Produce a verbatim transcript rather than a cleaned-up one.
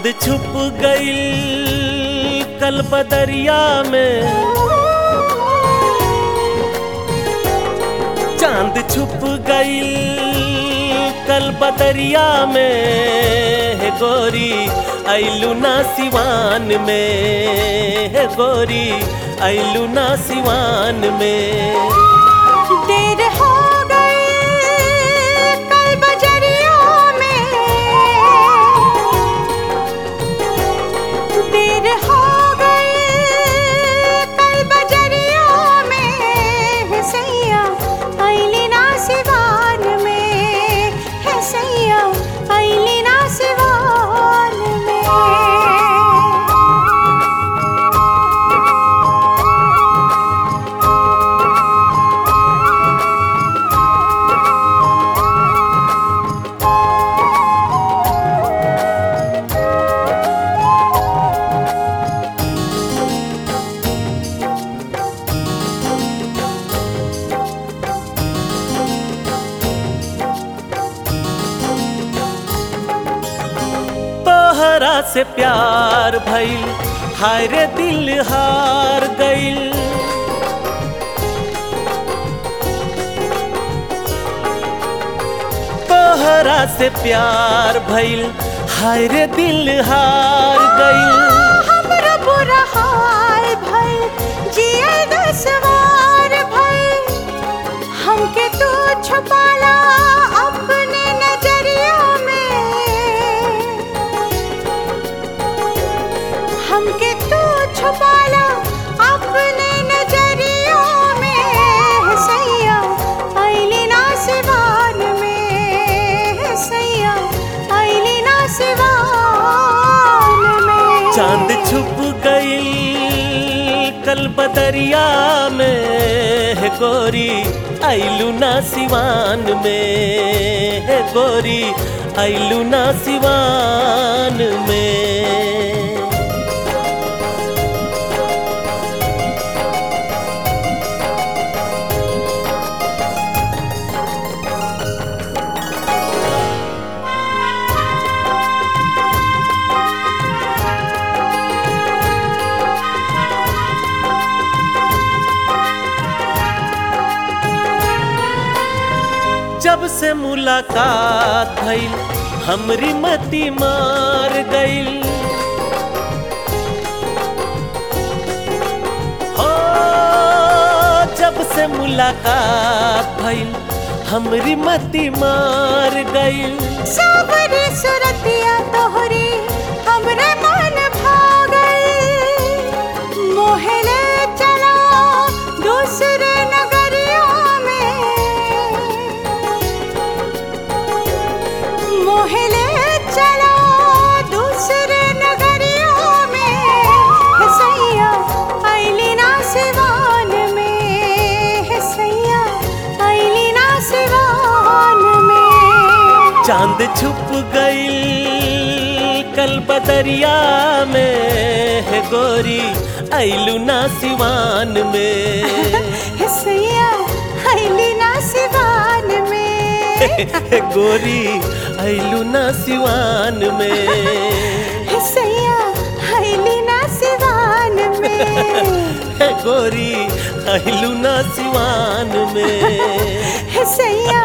छुप गइल कल बदरिया में, चांद छुप गइल कल बदरिया में, है गोरी अइलू ना सिवान में, है गोरी अइलू ना सिवान में। देर हो गई कल बजरिया में, देर हो गई कल बजरिया में, है सैया अइली ना सिवान में, है सैया अइली ना सिवान में। तोहरा से प्यार भइल हाय रे दिल हार गइल, तोहरा से प्यार भइल हाय रे दिल हार गइल। हमरा बुरा हाल भइल जियल दुश्वार भइल, हमके तू छुपाला अपने नजरिया में, हमके तू छुपाला अपने नजरिया में, है सैया अइली ना सिवान में, है सैया अइली ना सिवान में। चांद छुप गइल कल बदरिया में, है गोरी अइलू ना सिवान में, है गोरी अइलू ना सिवान में। जब से मुलाकात भइल हमरी मती मार गइल, हो जब से मुलाकात भइल हमरी मती मार गइल। सावरी सुरतिया तोहरी हमरे मन भागल, मोहले चला दूसरे नगरिया में, मोहले चला दूसरे नगरिया में, है सैया अइली ना सिवान में, है सैया अइली ना सिवान में। चांद छुप गइल कल बदरिया में, है गोरी अइलू ना सिवान में, है सैया अइली ना सिवान में, है गोरी अइलू ना सिवान में, है सैया अइली ना सिवान में, है गोरी अइलू ना सिवान में, है सैया